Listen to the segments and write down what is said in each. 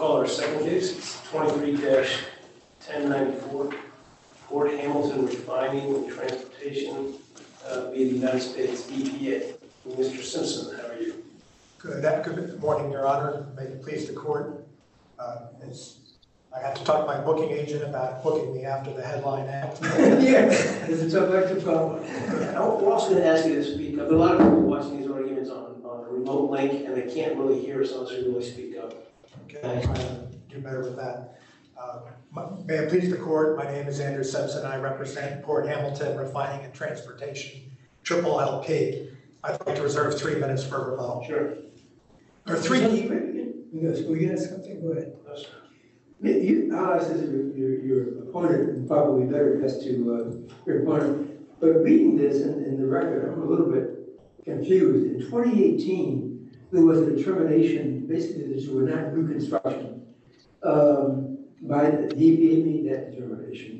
call our second case. It's 23-1094, Port Hamilton Refining and Transportation via the United States EPA. Mr. Simpson, how are you? Good morning, Your Honor. May it please the court. I had to talk to my booking agent about booking me after the headline act. Yeah, it's a tough act to follow. We're also going to ask you to speak up. A lot of people watching these arguments on a remote link, and they can't really hear us unless you really speak up. Okay, I'll try to do better with that. May it please the court, my name is Andrew Simpson. I represent Port Hamilton Refining and Transportation, Triple LP. I'd like to reserve 3 minutes for rebuttal. Sure. Or three. We got something. Go ahead. No, sir. I'll ask your opponent, and probably better as to your opponent. But reading this in the record, I'm a little bit confused. In 2018, there was a determination, basically, that you were not new construction. By the EPA made that determination.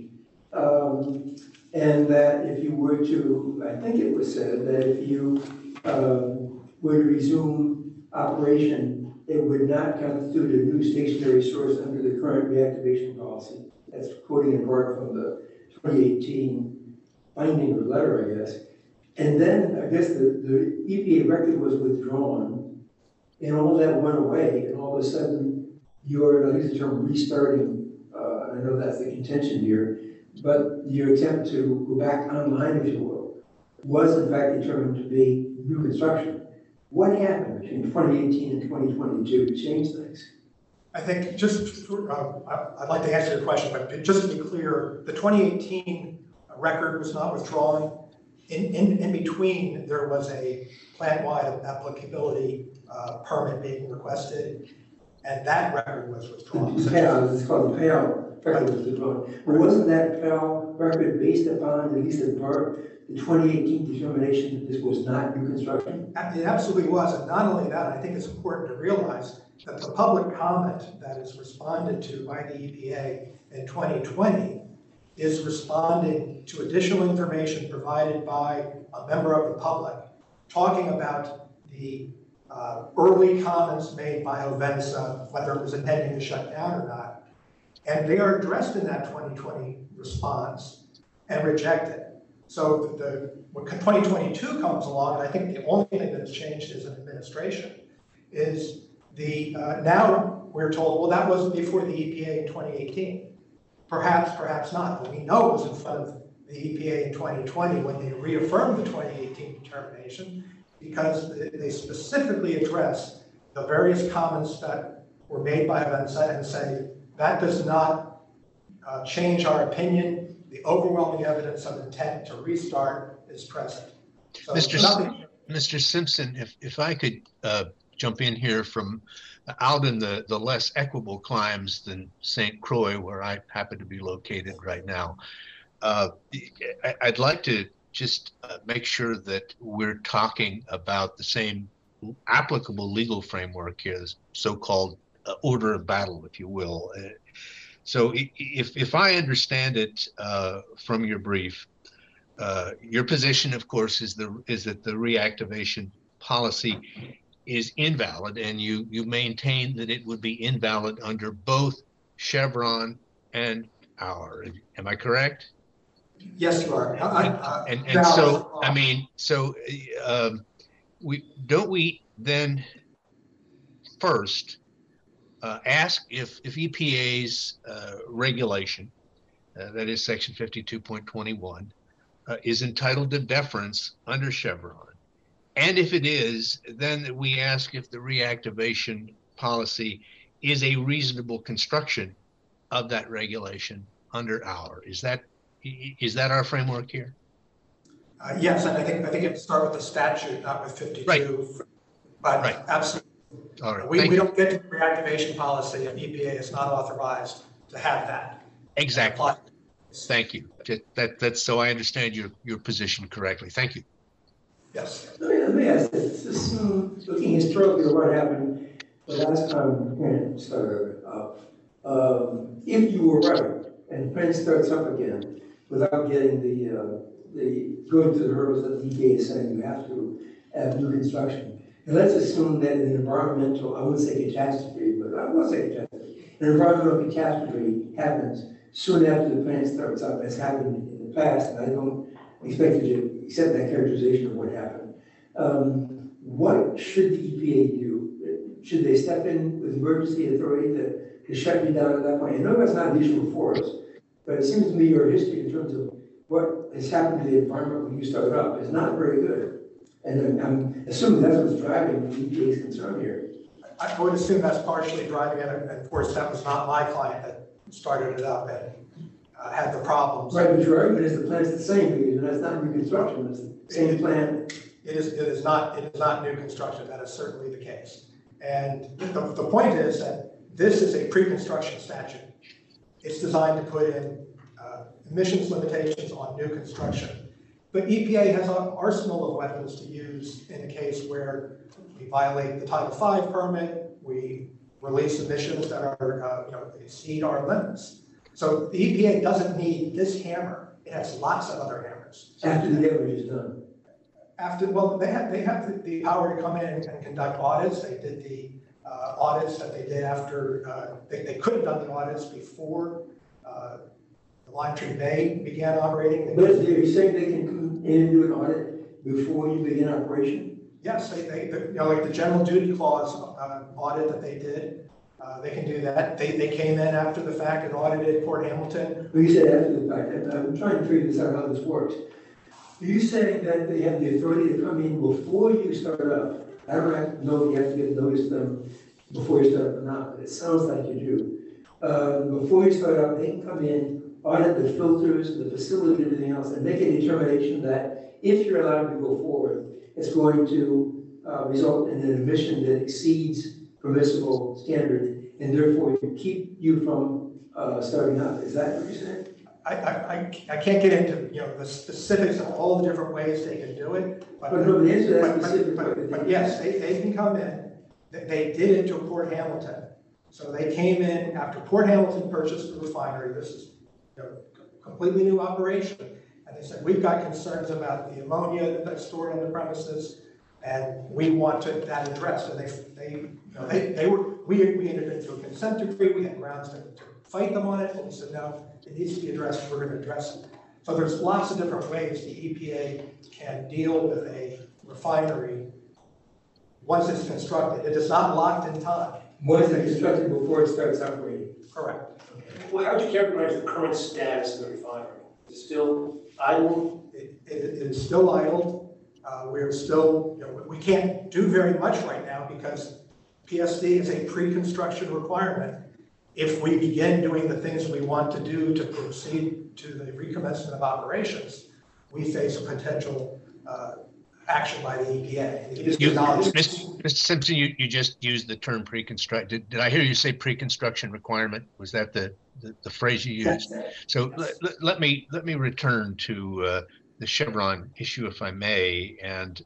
And that if you were to, I think it was said that if you were to resume operation, it would not constitute a new stationary source under the current reactivation policy. That's quoting in part from the 2018 finding or letter, I guess. And then I guess the EPA record was withdrawn and all that went away, and all of a sudden you're, I use the term restarting, I know that's the contention here, but your attempt to go back online, if you will, was in fact determined to be new construction. What happened between 2018 and 2022 to change things? I think just, I'd like to answer your question, but just to be clear, the 2018 record was not withdrawn. In between, there was a plant-wide applicability permit being requested, and that record was withdrawn. It's called the PAL record was withdrawn. But wasn't that PAL record based upon, at least in part, the 2018 determination that this was not new construction? It absolutely was, and not only that, I think it's important to realize that the public comment that is responded to by the EPA in 2020 is responding to additional information provided by a member of the public, talking about the early comments made by Ovensa, whether it was intending to shut down or not, and they are addressed in that 2020 response and rejected. So when 2022 comes along, and I think the only thing that has changed as an administration is now we're told, well, that wasn't before the EPA in 2018. Perhaps, perhaps not, but we know it was in front of the EPA in 2020 when they reaffirmed the 2018 determination, because they specifically address the various comments that were made by Ovensa and say, that does not change our opinion. The overwhelming evidence of intent to restart is present. So Mr. Simpson, if I could jump in here from out in the less equable climes than St. Croix, where I happen to be located right now, I'd like to just make sure that we're talking about the same applicable legal framework here, this so-called order of battle, if you will. So if I understand it from your brief, your position, of course, is that the reactivation policy is invalid, and you maintain that it would be invalid under both Chevron and our. Am I correct? Yes, you are. And so, I mean, so we then first ask if EPA's regulation, that is section 52.21, is entitled to deference under Chevron. And if it is, then we ask if the reactivation policy is a reasonable construction of that regulation under our. Is that our framework here? Yes, and I think you have to start with the statute, not with 52. Right. But right. Absolutely. All right. We don't get to the reactivation policy if EPA is not authorized to have that. Exactly. Thank you. That's so I understand your position correctly. Thank you. Yes. Let me ask this. Assume, looking historically at what happened the last time Print started up, if you were right and Print starts up again without getting going through the hurdles that the EPA is saying you have to have new construction, and let's assume that an environmental, I wouldn't say catastrophe, but I will say catastrophe, an environmental catastrophe happens soon after the plant starts up, as happened in the past, and I don't expect you to accept that characterization of what happened. What should the EPA do? Should they step in with emergency authority to shut you down at that point? I know that's not an issue for us, but it seems to me your history in terms of what has happened to the environment when you started up is not very good. And I'm assuming that's what's driving the EPA's concern here. I would assume that's partially driving it, and of course, that was not my client that started it up and had the problems. Right, but your argument is the plant's the same, because that's not new construction, it's the same plant. It is not new construction, that is certainly the case. And the point is that this is a pre-construction statute. It's designed to put in emissions limitations on new construction. But EPA has an arsenal of weapons to use in the case where we violate the Title V permit, we release emissions that are exceed our limits. So the EPA doesn't need this hammer. It has lots of other hammers. After the damage is done. Well, they have the power to come in and conduct audits. They did the audits that they did after, they could have done the audits before the Lime Tree Bay began operating. But are you saying they can come in and do an audit before you begin operation? Yes, like the general duty clause audit that they did, they can do that. They came in after the fact and audited Port Hamilton. Well, you said after the fact, and I'm trying to figure this out how this works. Are you saying that they have the authority to come in before you start up? I don't know if you have to get notice to them before you start up or not, but it sounds like you do. Before you start up, they can come in, audit the filters, the facility, and everything else, and make a determination that if you're allowed to go forward, it's going to result in an emission that exceeds permissible standard, and therefore keep you from starting up. Is that what you're saying? I can't get into the specifics of all the different ways they can do it. But no, the answer to that specific but yes, they can come in. They did it to Port Hamilton. So they came in after Port Hamilton purchased the refinery. This is a completely new operation. And they said, we've got concerns about the ammonia that's stored on the premises, and we want that addressed. And we entered into a consent decree. We had grounds to fight them on it, and we said, no, it needs to be addressed. We're going to address it. So there's lots of different ways the EPA can deal with a refinery once it's constructed. It is not locked in time. Once it's constructed before it starts operating. Correct. Well, how would you characterize the current status of the refinery? Is it still idle? It is still idle. We're still, we can't do very much right now because PSD is a pre-construction requirement. If we begin doing the things we want to do to proceed to the recommencement of operations, we face a potential action by the EPA. Mr. Simpson, you just used the term pre-construction. Did I hear you say pre-construction requirement? Was that the phrase you used? So let me return to the Chevron issue, if I may. And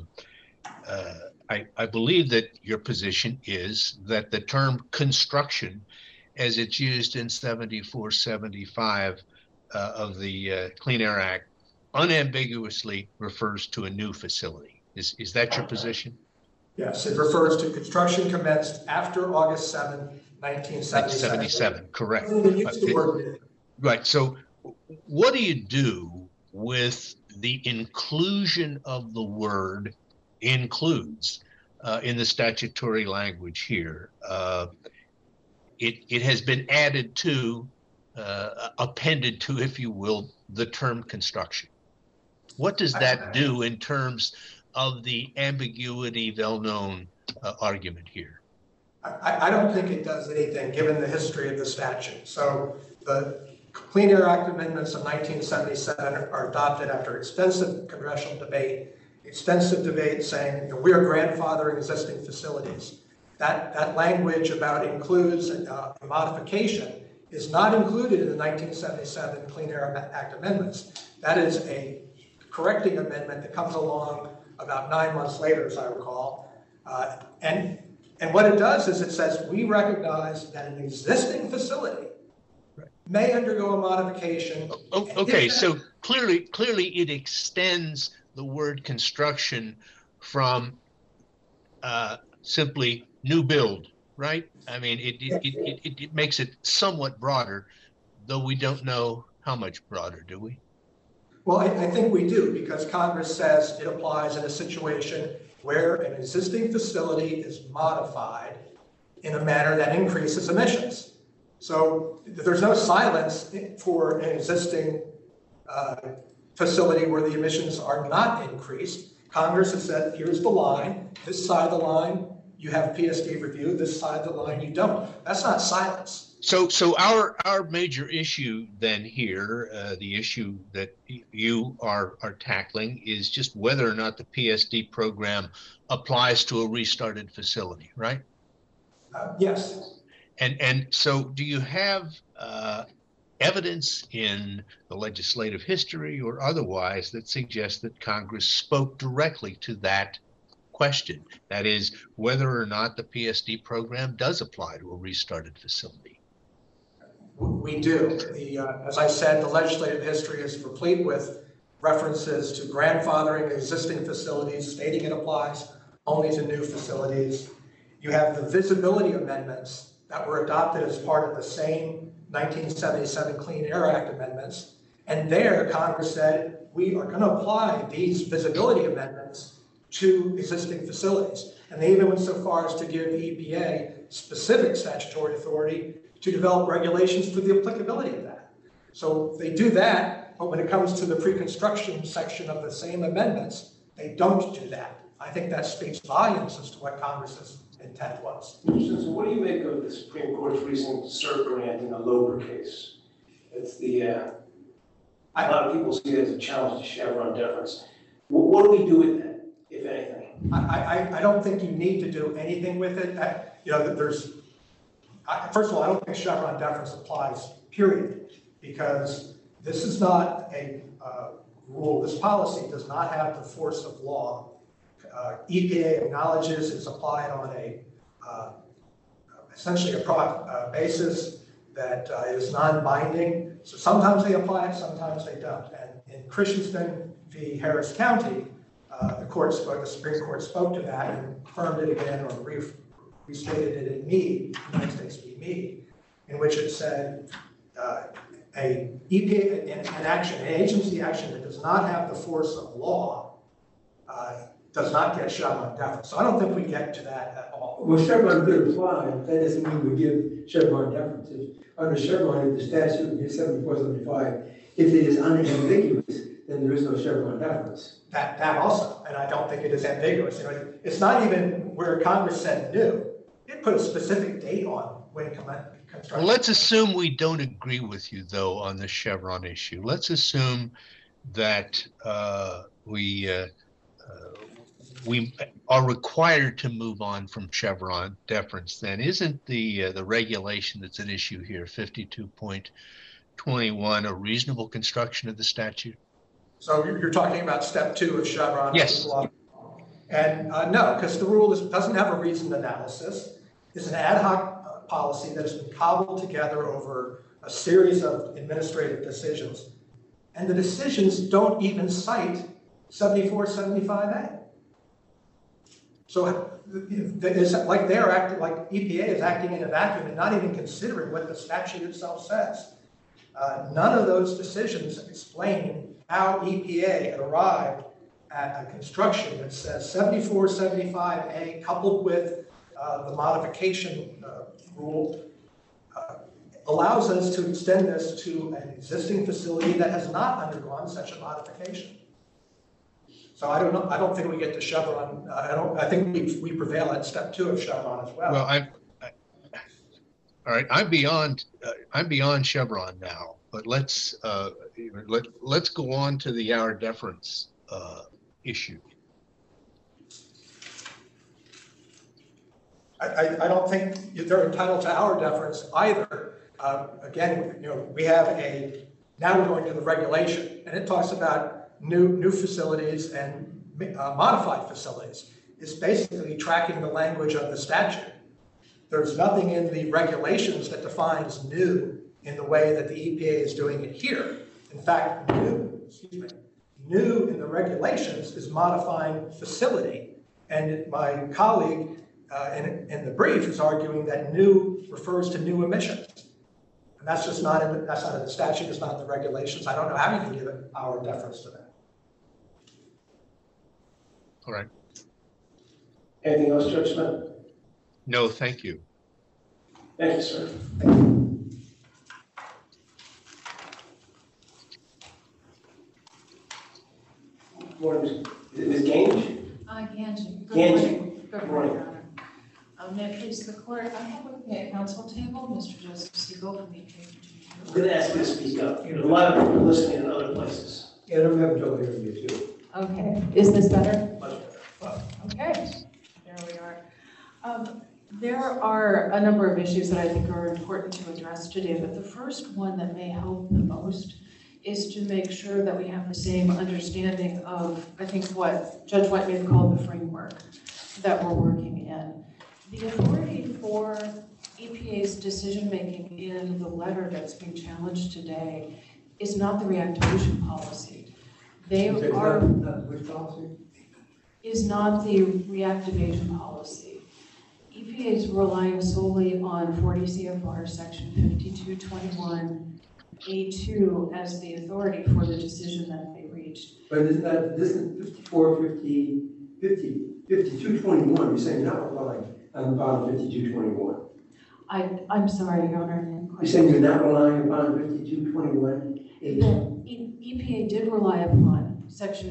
I believe that your position is that the term construction, as it's used in 7475 of the Clean Air Act, unambiguously refers to a new facility. Is that your position? Yes, it refers to construction commenced after August 7, 1977. Correct. Right. Right. So what do you do with the inclusion of the word includes in the statutory language here? It has been added to, appended to, if you will, the term construction. What does that do in terms of the ambiguity, well-known argument here? I don't think it does anything, given the history of the statute. So the Clean Air Act amendments of 1977 are adopted after extensive congressional debate, saying we are grandfathering existing facilities. That language about includes a modification is not included in the 1977 Clean Air Act amendments. That is a correcting amendment that comes along about 9 months later, as I recall. And what it does is it says we recognize that an existing facility may undergo a modification. Okay, so clearly it extends the word construction from simply new build right? I mean, it makes it somewhat broader, though we don't know how much broader, do we? Well, I think we do, because Congress says it applies in a situation where an existing facility is modified in a manner that increases emissions. So there's no silence for an existing facility where the emissions are not increased. Congress has said, here's the line, this side of the line, you have PSD review, this side of the line, you don't. That's not silence. So our major issue then here, the issue that you are tackling, is just whether or not the PSD program applies to a restarted facility, right? Yes. And so do you have evidence in the legislative history or otherwise that suggests that Congress spoke directly to that question? That is, whether or not the PSD program does apply to a restarted facility. We do. As I said, the legislative history is replete with references to grandfathering existing facilities, stating it applies only to new facilities. You have the visibility amendments that were adopted as part of the same 1977 Clean Air Act amendments. And there, Congress said, we are going to apply these visibility amendments to existing facilities. And they even went so far as to give EPA specific statutory authority to develop regulations for the applicability of that. So they do that, but when it comes to the pre-construction section of the same amendments, they don't do that. I think that speaks volumes as to what Congress's intent was. So what do you make of the Supreme Court's recent cert grant in the Loper case? It's a lot of people see it as a challenge to Chevron deference. What do we do with that, if anything? I don't think you need to do anything with it. First of all, I don't think Chevron deference applies, period, because this is not a rule. This policy does not have the force of law. EPA acknowledges it's applied on essentially a basis that is non-binding. So sometimes they apply it, sometimes they don't. And in Christensen v. Harris County, the Supreme Court spoke to that and confirmed it again, or restated it in Meade, United States v. Meade, in which it said an agency action that does not have the force of law does not get Chevron deference. So I don't think we get to that at all. Well, Chevron could apply, that doesn't mean we give Chevron deference. Under Chevron, if the statute is 7475, if it is unambiguous, then there is no Chevron deference. That also, and I don't think it is ambiguous. It's not even where Congress said new. It put a specific date on when construction. Well, let's assume we don't agree with you, though, on the Chevron issue. Let's assume that we are required to move on from Chevron deference. Then isn't the regulation that's at issue here, 52.21, a reasonable construction of the statute? So you're talking about step 2 of Chevron? Yes. And no, because the rule doesn't have a reasoned analysis. It's an ad hoc policy that has been cobbled together over a series of administrative decisions. And the decisions don't even cite 7475A. So it's like they're acting, like EPA is acting in a vacuum and not even considering what the statute itself says. None of those decisions explain how EPA arrived at a construction that says 7475A coupled with the modification rule allows us to extend this to an existing facility that has not undergone such a modification. So I don't think we get to Chevron. I think we prevail at step 2 of Chevron as well. Well, all right. I'm beyond Chevron now, but let's go on to the hour deference issue. I don't think they're entitled to our deference either. Again, we have now we're going to the regulation, and it talks about new facilities and modified facilities. It's basically tracking the language of the statute. There's nothing in the regulations that defines new in the way that the EPA is doing it here. In fact, new in the regulations is modifying facility. And my colleague in the brief is arguing that new refers to new emissions. And that's just not in that's not in the statute, it's not in the regulations. I don't know how you can give it our deference to that. All right. Anything else, Judge Smith? No, thank you. Thank you, sir. Morning, Ms. Gange? Ganji. Good Ganji. morning. Good morning, Morning. Your Honor. May it please the court, I have with me at council table Mr. Joseph Siegel from the I'm going to ask you to speak up. A lot of people are listening in other places. Yeah, I'm having trouble hearing you too. Okay, is this better? Much better. Okay, there we are. There are a number of issues that I think are important to address today, but the first one that may help the most is to make sure that we have the same understanding of, I think, what Judge White may have called the framework that we're working in. The authority for EPA's decision-making in the letter that's being challenged today is not the reactivation policy. They You said it's are, not which policy? is not the reactivation policy. EPA is relying solely on 40 CFR section 5221A2 as the authority for the decision that they reached. But isn't that, this is 5221, you're saying not relying on the bottom 5221. I'm sorry, Your Honor. You're saying you're not relying upon 5221? EPA did rely upon section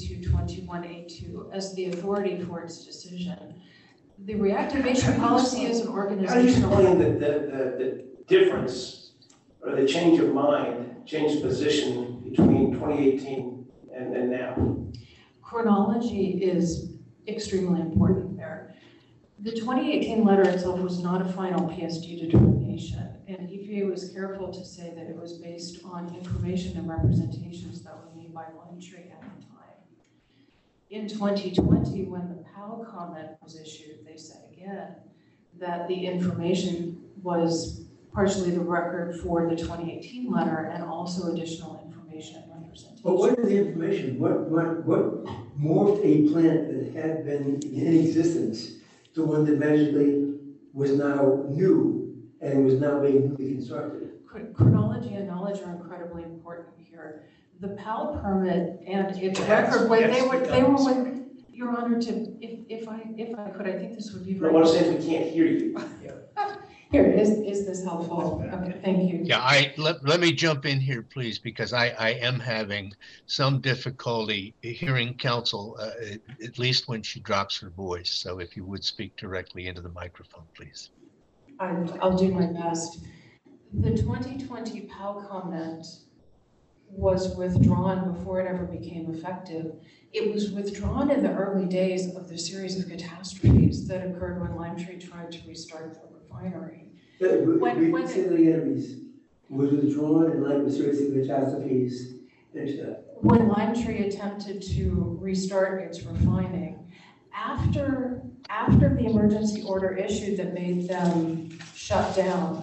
5221A2 as the authority for its decision. The reactivation policy is an How do you organizational. explain the difference or the change of mind, change of position between 2018 and now? Chronology is extremely important there. The 2018 letter itself was not a final PSD determination, and EPA was careful to say that it was based on information and representations that were made by Limetree at the time. In 2020, when the PAL comment was issued, they said again that the information was partially the record for the 2018 letter and also additional information and representation. But what is the information? What morphed a plant that had been in existence to one that magically was now new and was now being newly constructed? Chronology and knowledge are incredibly important here. The PAL permit and its Yes, record, when yes, they were it does. with, Your Honor, if I could, I think this would be I very. want to say if we can't hear you. Here, is this helpful? Okay, thank you. Yeah, let me jump in here, please, because I am having some difficulty hearing counsel, at least when she drops her voice. So if you would speak directly into the microphone, please. I'll do my best. The 2020 PAL comment was withdrawn before it ever became effective. It was withdrawn in the early days of the series of catastrophes that occurred when Limetree tried to restart the refinery. We say the enemies was withdrawn in light of a series of catastrophes. Finish that. When Limetree attempted to restart its refining, after the emergency order issued that made them shut down,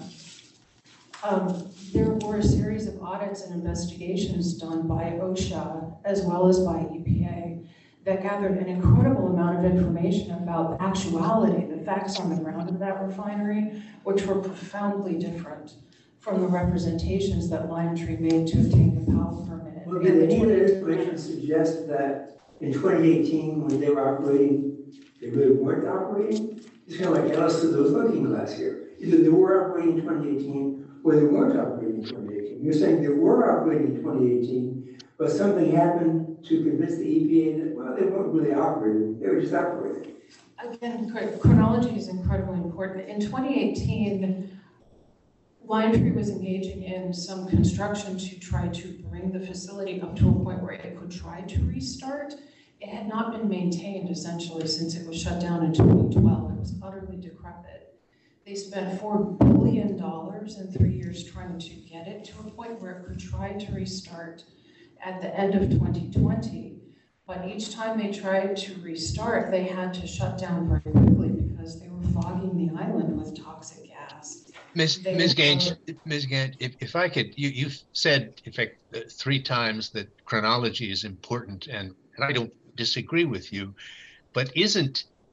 there were a series of audits and investigations done by OSHA as well as by EPA that gathered an incredible amount of information about the actuality, the facts on the ground of that refinery, which were profoundly different from the representations that Limetree made to obtain the PAL permit. Well, did any of that information suggest that in 2018, when they were operating, they really weren't operating? It's kind of like Alice to those looking glass here. Either they were operating in 2018 or they weren't operating in 2018. You're saying they were operating in 2018, but something happened to convince the EPA that, well, they weren't really operating, they were just operating. Again, chronology is incredibly important. In 2018, Limetree was engaging in some construction to try to bring the facility up to a point where it could try to restart. It had not been maintained essentially since it was shut down in 2012. It was utterly decrepit. They spent $4 billion in 3 years trying to get it to a point where it could try to restart at the end of 2020. But each time they tried to restart, they had to shut down very quickly because they were fogging the island with toxic gas. Ms. Gaines, if I could, you've said, in fact, 3 times that chronology is important, and I don't disagree with you, but isn't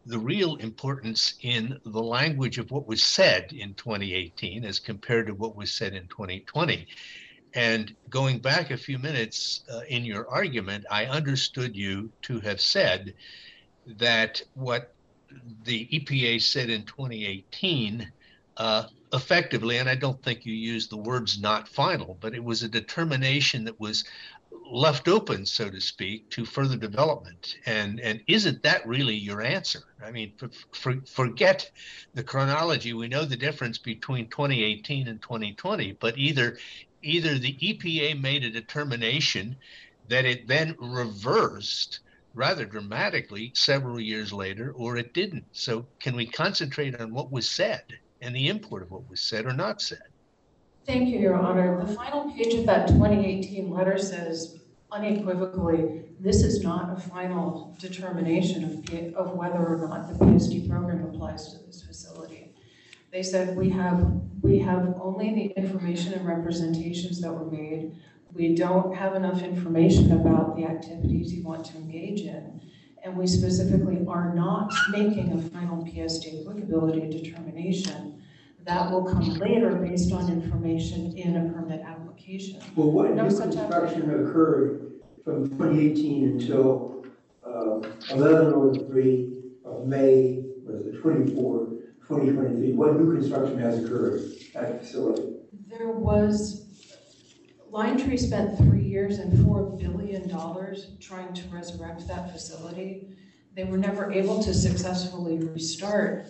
the real importance in the language of what was said in 2018 as compared to what was said in 2020. And going back a few minutes in your argument, I understood you to have said that what the EPA said in 2018 effectively, and I don't think you used the words not final, but it was a determination that was left open, so to speak, to further development. And isn't that really your answer? I mean, forget the chronology. We know the difference between 2018 and 2020, but either the EPA made a determination that it then reversed rather dramatically several years later, or it didn't. So can we concentrate on what was said and the import of what was said or not said? Thank you, Your Honor. The final page of that 2018 letter says unequivocally, this is not a final determination of whether or not the PSD program applies to this facility. They said we have only the information and representations that were made. We don't have enough information about the activities you want to engage in, and we specifically are not making a final PSD applicability determination. That will come later based on information in a permit application. Well, what No new such construction occurred from 2018 until 11/03 of May, was it 24, 2023? What new construction has occurred at the facility? There was, LionTree spent 3 years and $4 billion trying to resurrect that facility. They were never able to successfully restart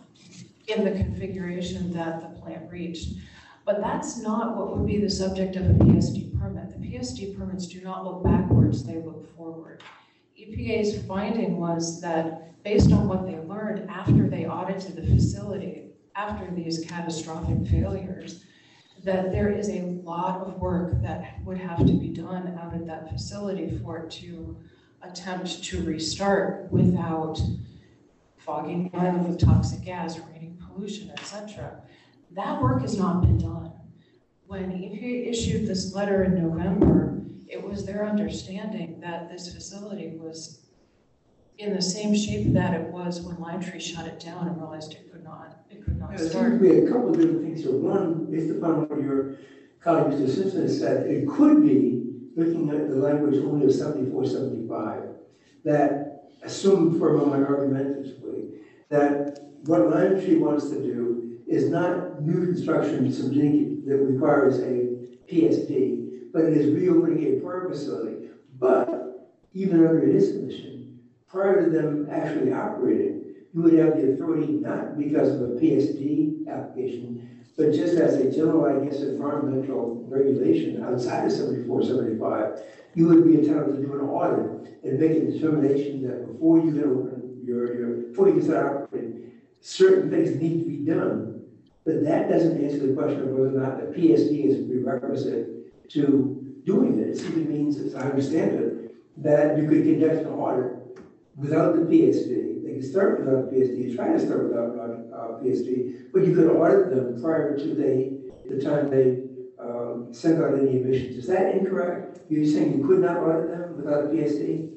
in the configuration that the plant reached. But that's not what would be the subject of a PSD permit. The PSD permits do not look backwards, they look forward. EPA's finding was that based on what they learned after they audited the facility, after these catastrophic failures, that there is a lot of work that would have to be done out at that facility for it to attempt to restart without fogging the island with toxic gas, raining pollution, etc. That work has not been done. When EPA issued this letter in November, it was their understanding that this facility was in the same shape that it was when LionTree shut it down and realized it could not There seems to start. be a couple of different things here. One, based upon what your colleague Mr. Simpson has said, it could be, looking at the language only of 74, 75, that assume for a moment argumentatively that what LionTree wants to do is not new construction something that requires a PSD, but it is reopening a prior facility. But even under his commission, prior to them actually operating, you would have the authority, not because of a PSD application, but just as a general, I guess, environmental regulation outside of 74, 75, you would be entitled to do an audit and make a determination that before you can open before you can start operating, certain things need to be done. But that doesn't answer the question of whether or not the PSD is a prerequisite to doing it. It simply means, as I understand it, that you could conduct an audit without the PSD. They can start without the PSD, try to start without PSD, but you could audit them prior to the time they send out any emissions. Is that incorrect? You're saying you could not audit them without a PSD?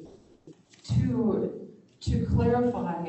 To clarify,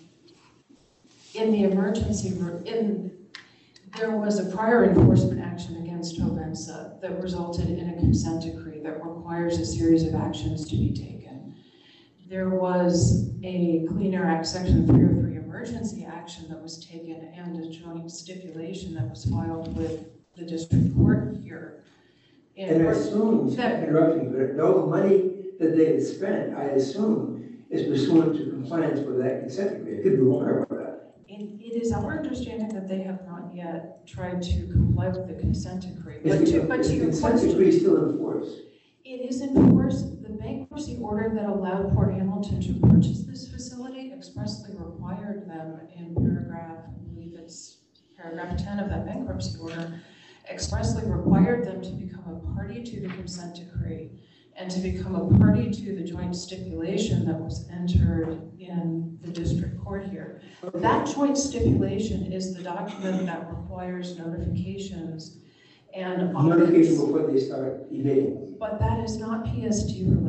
in the emergency, there was a prior enforcement action against Hovensa that resulted in a consent decree that requires a series of actions to be taken. There was a Clean Air Act Section 303 emergency action that was taken and a joint stipulation that was filed with the district court here. And I assume, interrupting, but all the money that they had spent, I assume, is pursuant to compliance with that consent decree. It could be wrong about that. It is our understanding that they have not yet tried to comply with the consent decree. Is the consent decree still in force? It is in force. The bankruptcy order that allowed Port Hamilton to purchase this facility expressly required them in paragraph, I believe it's paragraph 10 of that bankruptcy order, expressly required them to become a party to the consent decree and to become a party to the joint stipulation that was entered in the district court here. That joint stipulation is the document that requires notifications and notification before they start emitting. but that is not PSD related.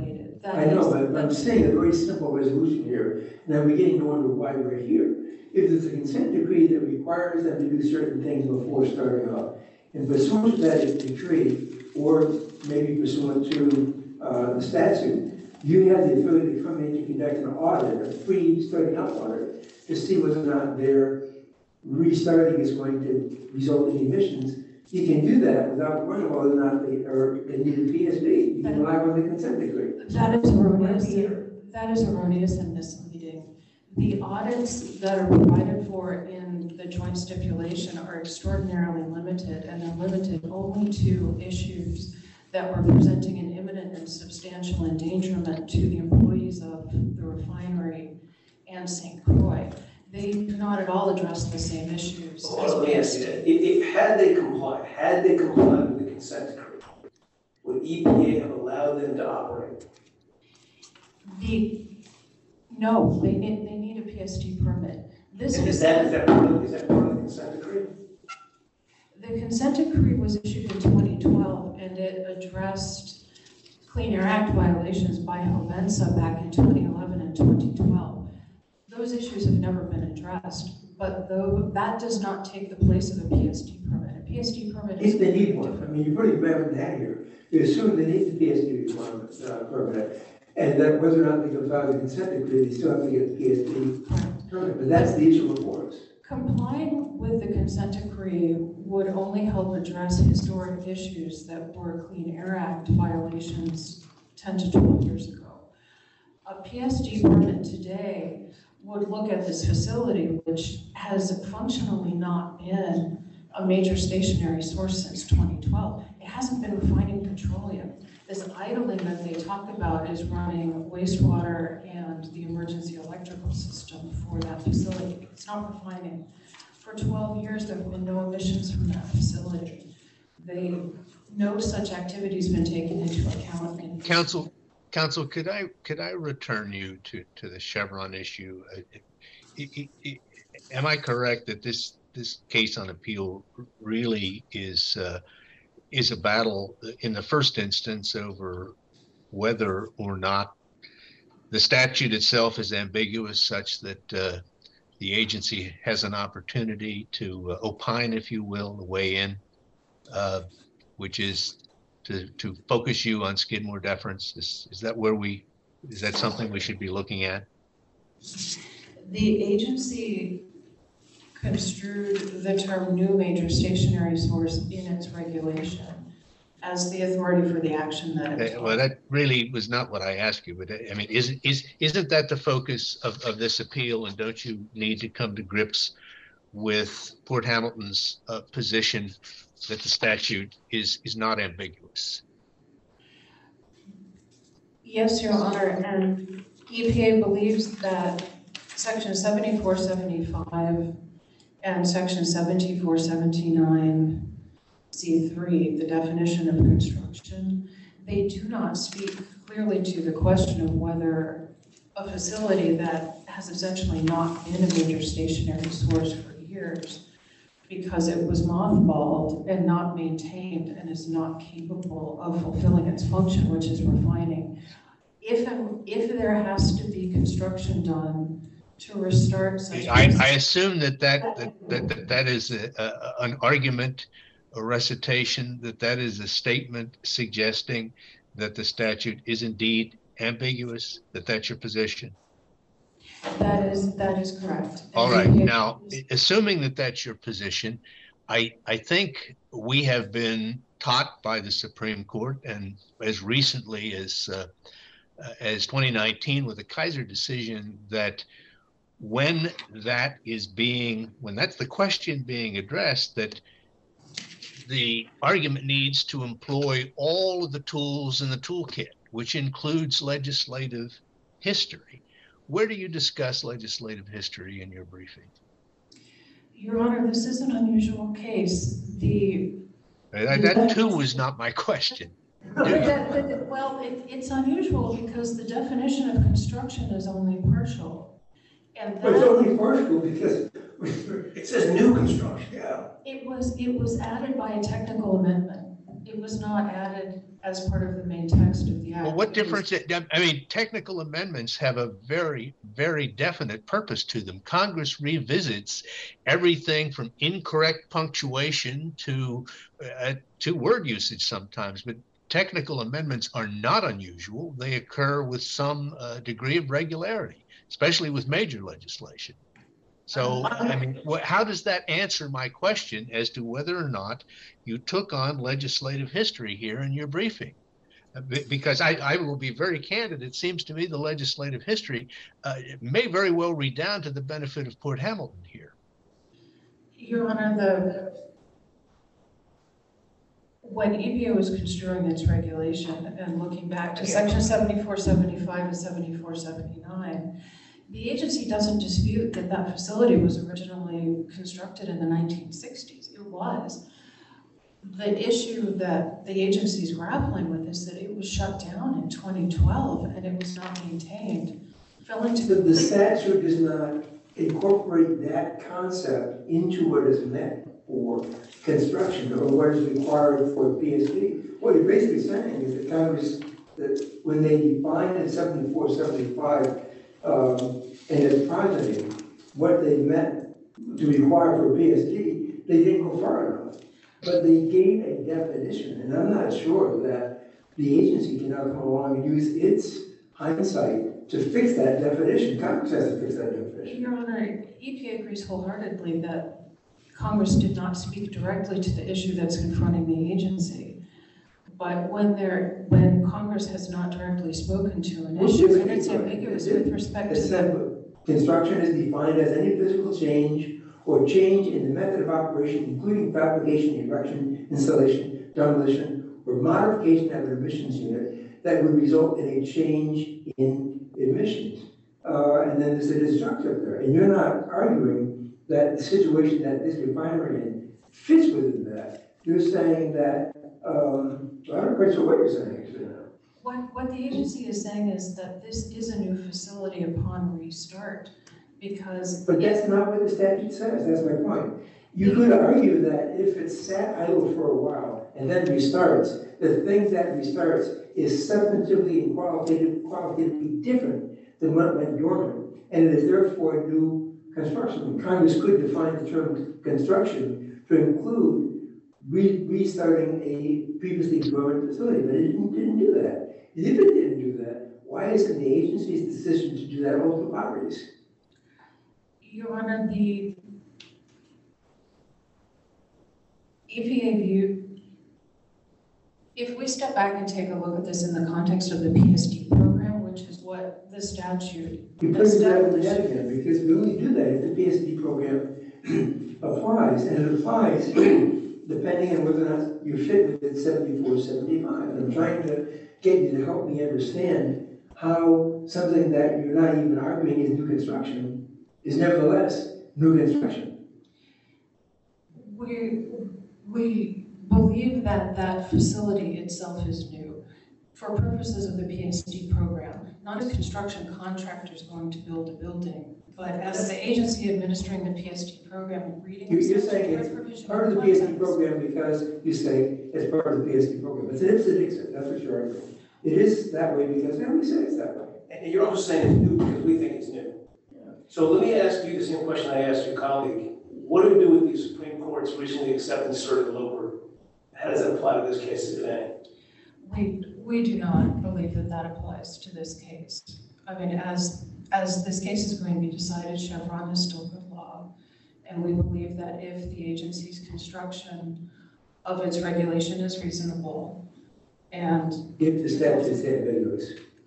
I know, but I'm saying a very simple resolution here, and I'm beginning to wonder why we're here. If there's a consent decree that requires them to do certain things before starting off, and pursuant to that decree, or maybe pursuant to the statute, you have the ability to come in to conduct an audit, a free starting up audit, to see whether or not their restarting is going to result in emissions. You can do that without worrying whether or not they need a PSD. You can rely on the consent decree. That is erroneous. That is erroneous and misleading. The audits that are provided for in the joint stipulation are extraordinarily limited, and they're limited only to issues that were presenting an imminent and substantial endangerment to the employees of the refinery and St. Croix. They do not at all address the same issues. Well, let me ask you that. Had they complied with the consent decree, would EPA have allowed them to operate? No, they need a PSD permit. Is that part of the consent decree? The consent decree was issued in 2012, and it addressed Clean Air Act violations by Hovensa back in 2011 and 2012. Those issues have never been addressed, but that does not take the place of a PSD permit. A PSD permit is... If they need one, I mean, you're putting grabbing that here. You assume they need the PSD requirement, permit, and that whether or not they can file the consent decree, they still have to get the PSD permit, but that's the issue before us. Complying with the consent decree would only help address historic issues that were Clean Air Act violations 10 to 12 years ago. A PSD permit today would look at this facility, which has functionally not been a major stationary source since 2012. It hasn't been refining petroleum. This idling that they talk about is running wastewater and the emergency electrical system for that facility. It's not refining. For 12 years, there have been no emissions from that facility. No such activity has been taken into account. Counsel, could I return you to the Chevron issue? Am I correct that this case on appeal really is a battle in the first instance over whether or not the statute itself is ambiguous, such that the agency has an opportunity to opine, if you will, weigh in, which is to focus you on Skidmore deference? Is that something we should be looking at? The agency construed the term new major stationary source in its regulation as the authority for the action that it was. Well, that really was not what I asked you, but I mean, isn't that the focus of this appeal, and don't you need to come to grips with Port Hamilton's position that the statute is not ambiguous? Yes, Your Honor, and EPA believes that Section 7475 and Section 7479C3, the definition of construction, they do not speak clearly to the question of whether a facility that has essentially not been a major stationary source for years because it was mothballed and not maintained and is not capable of fulfilling its function, which is refining. If there has to be construction done to restart such... I assume that is an argument, a recitation, that is a statement suggesting that the statute is indeed ambiguous, that's your position. That is correct. All right. Now, assuming that that's your position, I think we have been taught by the Supreme Court, and as recently as 2019 with the Kaiser decision, that when that's the question being addressed, that the argument needs to employ all of the tools in the toolkit, which includes legislative history. Where do you discuss legislative history in your briefing? Your Honor, this is an unusual case. That too was not my question. Well, it's unusual because the definition of construction is only partial. And but it's only partial because it says new construction. Yeah. It was added by a technical amendment. It was not added as part of the main text of the act. Well, what difference, I mean, technical amendments have a very, very definite purpose to them. Congress revisits everything from incorrect punctuation to word usage sometimes, but technical amendments are not unusual. They occur with some degree of regularity, especially with major legislation. So, I mean, how does that answer my question as to whether or not you took on legislative history here in your briefing? Because I will be very candid. It seems to me the legislative history may very well redound to the benefit of Port Hamilton here. Your Honor, when EPA was construing its regulation and looking back to section 7475 and 7479, the agency doesn't dispute that that facility was originally constructed in the 1960s. It was. The issue that the agency is grappling with is that it was shut down in 2012 and it was not maintained. The statute does not incorporate that concept into what is meant for construction or what is required for PSD. What you're basically saying is that Congress, that when they defined in 7475 and its progeny, what they meant to require for PSD, they didn't go far enough. But they gave a definition, and I'm not sure that the agency can now come along and use its hindsight to fix that definition. Congress has to fix that definition. Your Honor, EPA agrees wholeheartedly that Congress did not speak directly to the issue that's confronting the agency. But when Congress has not directly spoken to an issue, and it's ambiguous with respect to construction is defined as any physical change or change in the method of operation, including fabrication, erection, installation, demolition, or modification of an emissions unit that would result in a change in emissions. And then there's a destructive there. And you're not arguing that the situation that this refinery in fits within that. You're saying that, I'm not quite sure what you're saying. What the agency is saying is that this is a new facility upon restart. But that's not what the statute says. That's my point. You could argue that if it's sat idle for a while and then restarts, the thing that restarts is substantively and qualitatively different than what went dormant, and it is therefore new construction. Congress could define the term construction to include restarting a previously dormant facility, but it didn't do that. If it didn't do that, why isn't the agency's decision to do that open properties? Your Honor, the EPA view, if we step back and take a look at this in the context of the PSD program, which is what the statute established. Again, because we only do that if the PSD program applies, and it applies depending on whether or not you fit within 7475. And I'm trying to get you to help me understand how something that you're not even arguing is new construction is nevertheless new construction. We believe that that facility itself is new for purposes of the PSD program. Not a construction contractor is going to build a building, but as the agency administering the PSD program, reading you're saying it's part of the PSD program because you say it's part of the PSD program. It's an if-it-exit, that's what you're arguing. It is that way because we say it's that way. And you're also saying it's new because we think it's new. So let me ask you the same question I asked your colleague. What do we do with the Supreme Court's recently accepted cert of LOPR? How does that apply to this case today? We do not believe that that applies to this case. I mean, as this case is going to be decided, Chevron is still good law. And we believe that if the agency's construction of its regulation is reasonable and if the statute is ambiguous.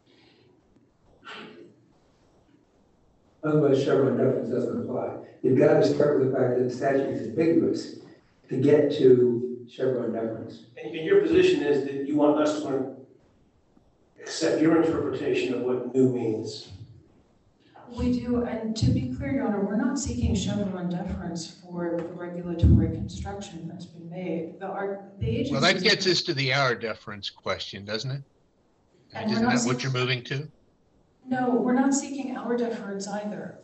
Otherwise, Chevron deference doesn't apply. You've got to start with the fact that the statute is ambiguous to get to Chevron deference. And your position is that you want us to accept your interpretation of what new means. We do, and to be clear, Your Honor, we're not seeking Chevron deference for the regulatory construction that's been made. The agency. Well, that gets us to the hour deference question, doesn't it? Isn't that what you're moving to? No, we're not seeking our deference either.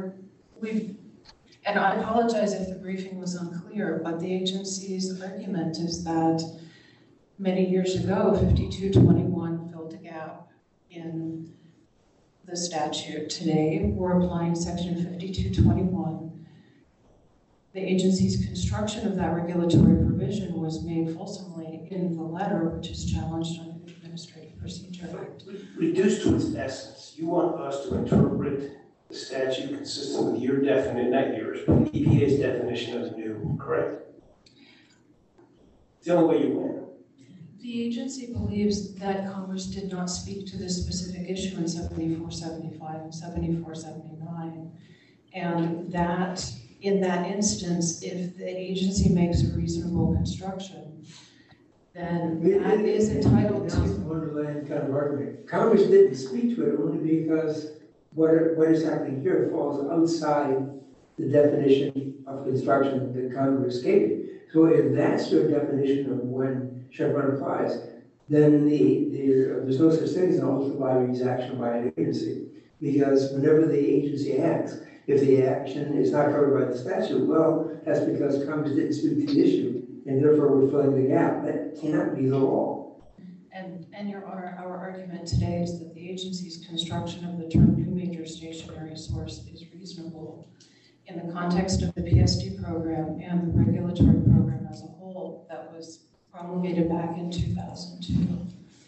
And I apologize if the briefing was unclear, but the agency's argument is that many years ago, 5221 filled a gap in the statute. Today, we're applying section 5221. The agency's construction of that regulatory provision was made fulsomely in the letter, which is challenged under the Administrative Procedure Act. Reduced to its essence, you want us to interpret the statute consistent with your definition, not yours, but the EPA's definition of new, correct? It's the only way you win. The agency believes that Congress did not speak to this specific issue in 7475 and 7479, and that in that instance, if the agency makes a reasonable construction, then that is entitled to. Wonderland kind of argument. Congress didn't speak to it only because what is happening here falls outside the definition of construction that Congress gave. So if that's your definition of when Chevron applies, then there's no such thing as an ultra-virus action by an agency. Because whenever the agency acts, if the action is not covered by the statute, well, that's because Congress didn't speak to the issue, and therefore we're filling the gap. That cannot be the law. And Your Honor, our argument today is that the agency's construction of the term new major stationary source is reasonable in the context of the PSD program and the regulatory program as a whole that was promulgated back in 2002.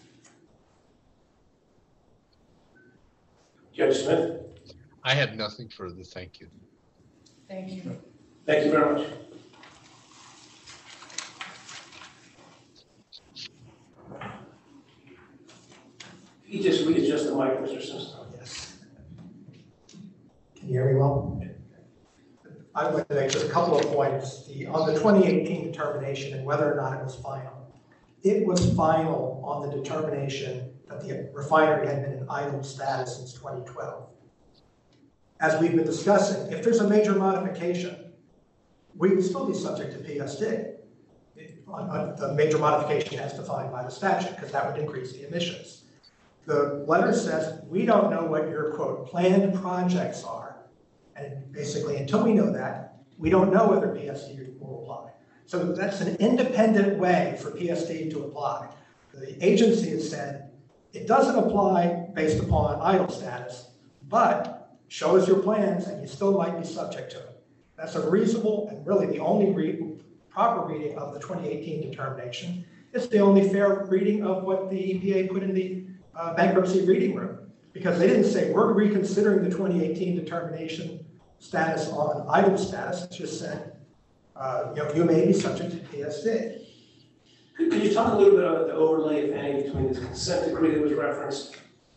Judge Smith? I have nothing further. Thank you. Thank you. Thank you very much. If you just readjust the mic, Mr. Simpson. Yes. Can you hear me well? I would like to make just a couple of points. On the 2018 determination and whether or not it was final. It was final on the determination that the refinery had been in idle status since 2012. As we've been discussing, if there's a major modification, we would still be subject to PSD. The major modification as defined by the statute, because that would increase the emissions. The letter says, we don't know what your, quote, planned projects are. And basically, until we know that, we don't know whether PSD will apply. So that's an independent way for PSD to apply. The agency has said, it doesn't apply based upon idle status, but show us your plans and you still might be subject to it. That's a reasonable and really the only proper reading of the 2018 determination. It's the only fair reading of what the EPA put in the bankruptcy reading room, because they didn't say we're reconsidering the 2018 determination status on idle status. It just said, you may be subject to PSD. Could you talk a little bit about the overlay, if any, between this consent decree that was referenced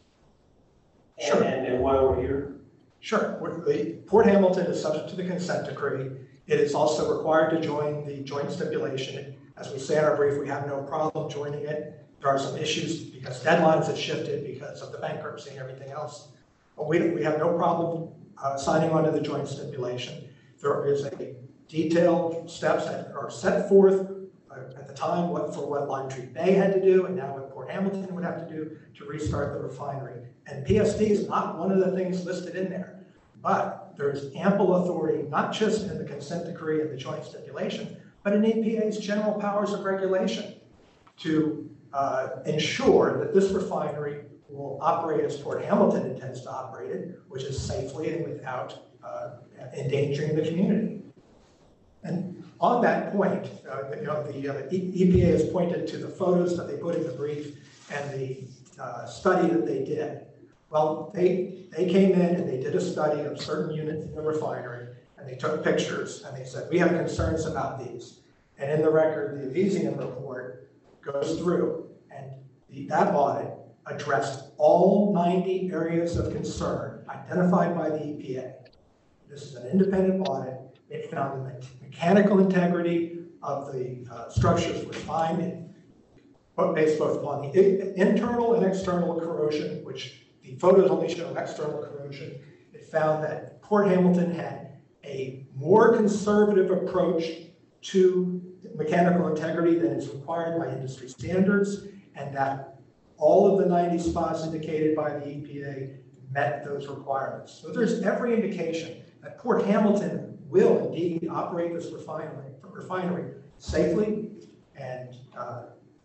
Sure. and why we're here? Sure. Port Hamilton is subject to the consent decree. It is also required to join the joint stipulation. As we say in our brief, we have no problem joining it. There are some issues because deadlines have shifted because of the bankruptcy and everything else. But we have no problem signing on to the joint stipulation. There is a detailed steps that are set forth at the time for what Lime Tree Bay had to do and now what Port Hamilton would have to do to restart the refinery. And PSD is not one of the things listed in there, but there's ample authority, not just in the consent decree and the joint stipulation, but in EPA's general powers of regulation to ensure that this refinery will operate as Port Hamilton intends to operate it, which is safely and without endangering the community. And on that point, the EPA has pointed to the photos that they put in the brief and the study that they did. Well, they came in and they did a study of certain units in the refinery, and they took pictures, and they said, we have concerns about these. And in the record, the Avesian report goes through, and that audit addressed all 90 areas of concern identified by the EPA. This is an independent audit. It found the mechanical integrity of the structures was fine, based both upon the internal and external corrosion, which the photos only show external corrosion. It found that Port Hamilton had a more conservative approach to mechanical integrity than is required by industry standards, and that all of the 90 spots indicated by the EPA met those requirements. So there's every indication that Port Hamilton will indeed operate this refinery safely and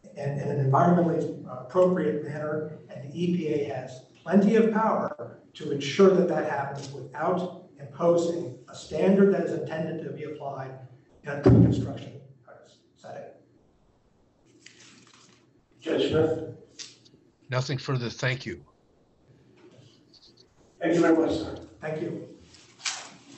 in an environmentally appropriate manner, and the EPA has plenty of power to ensure that that happens without imposing a standard that is intended to be applied in a pre-construction setting. Judge Smith? Nothing further. Thank you. Thank you very much, sir. Thank you.